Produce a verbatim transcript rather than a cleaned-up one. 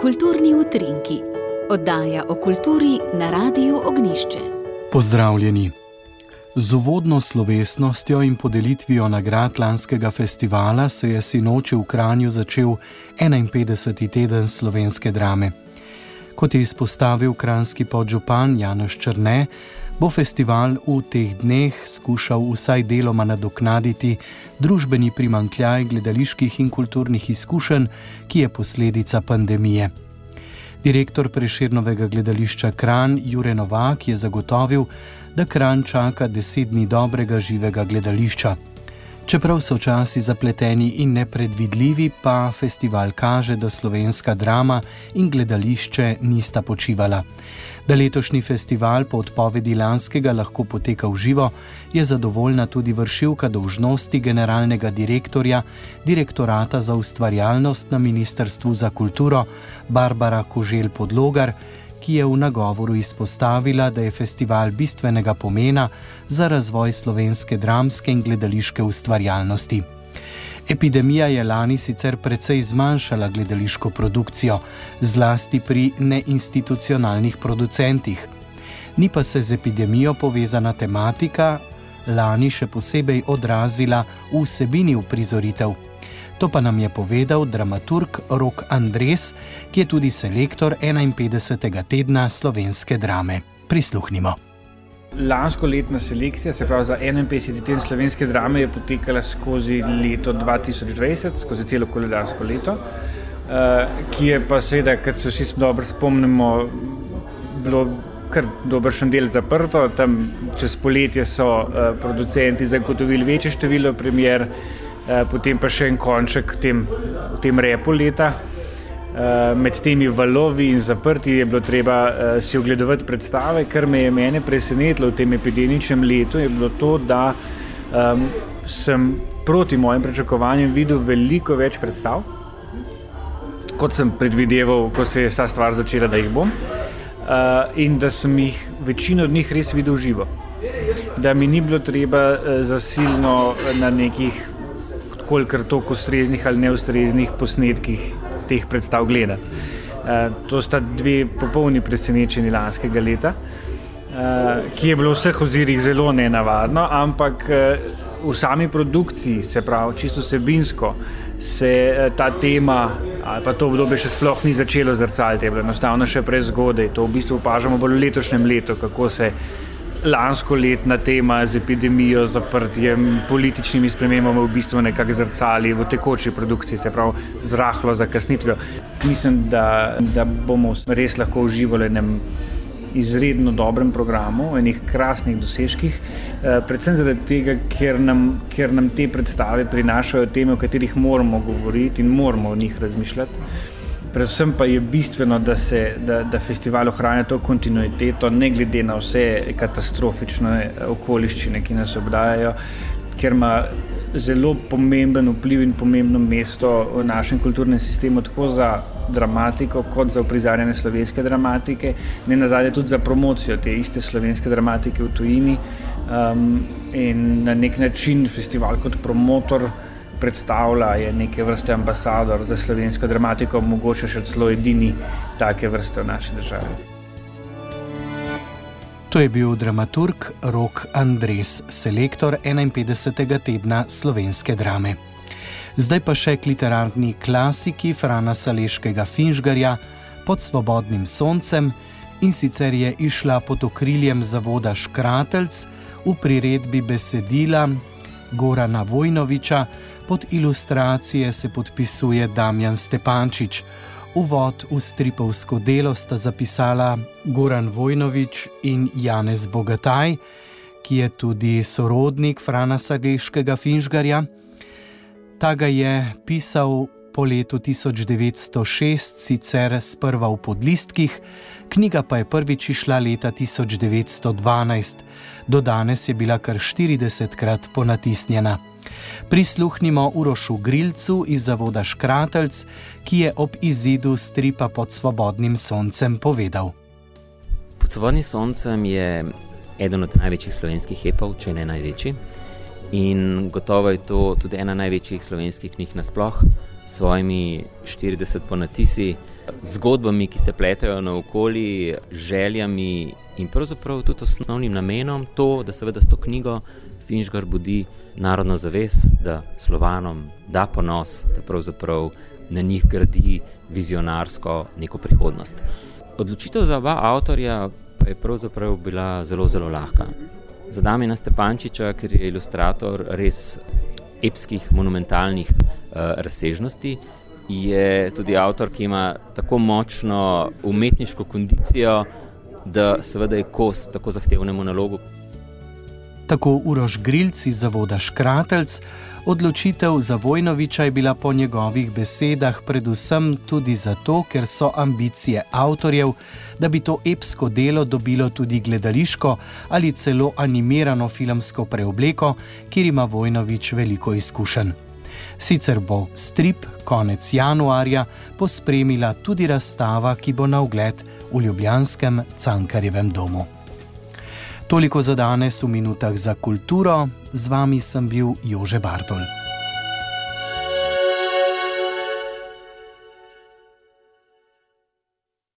Kulturni utrinki, oddaja o kulturi na Radiu Ognjišče. Pozdravljeni. Z uvodno slovesnostjo in podelitvijo nagrad lanskega festivala se je sinoči v Kranju začel enainpetdeseti teden slovenske drame. Kot je izpostavil kranjski podžupan Janez Črne, bo festival v teh dneh skušal vsaj deloma nadoknaditi družbeni primanjkljaj gledaliških in kulturnih izkušenj, ki je posledica pandemije. Direktor Prešernovega gledališča Kranj Jure Novak je zagotovil, da Kranj čaka deset dni dobrega živega gledališča. Čeprav so časi zapleteni in nepredvidljivi, pa festival kaže, da slovenska drama in gledališče nista počivala. Da letošnji festival po odpovedi lanskega lahko poteka v živo, je zadovoljna tudi vršilka dolžnosti generalnega direktorja Direktorata za ustvarjalnost na Ministrstvu za kulturo Barbara Koželj Podlogar, ki je v nagovoru izpostavila, da je festival bistvenega pomena za razvoj slovenske dramske in gledališke ustvarjalnosti. Epidemija je lani sicer precej zmanjšala gledališko produkcijo, zlasti pri neinstitucionalnih producentih. Ni pa se z epidemijo povezana tematika lani še posebej odrazila v vsebini uprizoritev. To pa nam je povedal dramaturg Rok Andres, ki je tudi selektor enainpetdesetega tedna slovenske drame. Prisluhnimo. Lansko letna selekcija, se pravi za enainpetdeseti teden slovenske drame, je potekala skozi leto dva tisoč dvajset, skozi celo koledarsko leto, ki je pa seveda, kot se vsi dobro spomnimo, bilo kar dobršen del zaprto. Tam čez poletje so producenti zagotovili večje število premier, potem pa še en konček v tem, v tem repu leta. Med temi valovi in zaprti je bilo treba si ogledovati predstave. Kar me je mene presenetilo v tem epidemičnem letu, je bilo to, da um, sem proti mojim pričakovanjem videl veliko več predstav, kot sem predvideval, ko se je vsa stvar začela, da jih bom, uh, in da sem jih večino od njih res videl živo. Da mi ni bilo treba uh, zasilno na nekih kolikor toliko ustreznih ali neustreznih posnetkih teh predstav gledati. E, to sta dve popolni presenečenji lanskega leta, e, ki je bilo v vseh ozirih zelo nenavadno, ampak e, v sami produkciji, se pravi čisto vsebinsko, se e, ta tema ali pa to obdobje še sploh ni začelo zrcaliti, je bilo enostavno še prezgodaj. To v bistvu opažamo bolj v letošnjem letu, kako se lansko letna tema z epidemijo, zaprtjem, političnimi spremembami v bistvu nekako zrcali v tekoči produkciji, se pravi z rahlo zakasnitvijo. Mislim, da, da bomo res lahko uživali v enem izredno dobrem programu, v enih krasnih dosežkih, predvsem zaradi tega, ker nam, ker nam te predstave prinašajo teme, o katerih moramo govoriti in moramo o njih razmišljati. Predvsem pa je bistveno, da, se, da, da festival ohranja to kontinuiteto, ne glede na vse katastrofične okoliščine, ki nas obdajajo, ker ima zelo pomemben vpliv in pomembno mesto v našem kulturnem sistemu, tako za dramatiko, kot za uprizarjanje slovenske dramatike, ne nazadnje tudi za promocijo te iste slovenske dramatike v tujini. Um, in na nek način festival kot promotor predstavlja, je neke vrste ambasador za slovensko dramatiko, mogoče še celo edini take vrste v naši državi. To je bil dramaturg Rok Andres, selektor enainpetdesetega tedna slovenske drame. Zdaj pa še k literarni klasiki Frana Saleškega Finžgarja Pod svobodnim soncem, in sicer je išla pod okriljem zavoda Škratelc v priredbi besedila Gorana Vojnoviča. Pod ilustracije se podpisuje Damjan Stepančič. Uvod v stripovsko delo sta zapisala Goran Vojnovič in Janez Bogataj, ki je tudi sorodnik Frana Saleškega Finžgarja. Ta ga je pisal po letu tisoč devetsto šest, sicer sprva v podlistkih, knjiga pa je prvič išla leta tisoč devetsto dvanajst. Do danes je bila kar štiridesetkrat ponatisnjena. Prisluhnimo Urošu Grilcu iz zavoda Škratelc, ki je ob izidu stripa Pod svobodnim soncem povedal. Pod svobodnim soncem je eden od največjih slovenskih epov, če ne največji. In gotovo je to tudi ena največjih slovenskih knjig nasploh, s svojimi štirideset ponatisi, zgodbami, ki se pletajo naokoli, željami in pravzaprav tudi osnovnim namenom to, da seveda s to knjigo Finžgar budi narodno zavest, da Slovanom da ponos, da pravzaprav na njih gradi vizionarsko neko prihodnost. Odločitev za oba avtorja pa je pravzaprav bila zelo, zelo lahka. Za Damjana Stepančiča, ker je ilustrator res epskih, monumentalnih uh, razsežnosti, je tudi avtor, ki ima tako močno umetniško kondicijo, da seveda je kos tako zahtevnemu nalogu. Tako Uroš Grilc iz zavoda Škratelc, odločitev za Vojnovića je bila po njegovih besedah predvsem tudi zato, ker so ambicije avtorjev, da bi to epsko delo dobilo tudi gledališko ali celo animirano filmsko preobleko, kjer ima Vojnović veliko izkušenj. Sicer bo strip konec januarja pospremila tudi razstava, ki bo na ogled v ljubljanskem Cankarjevem domu. Toliko za danes v minutah za kulturo, z vami sem bil Jože Bartol.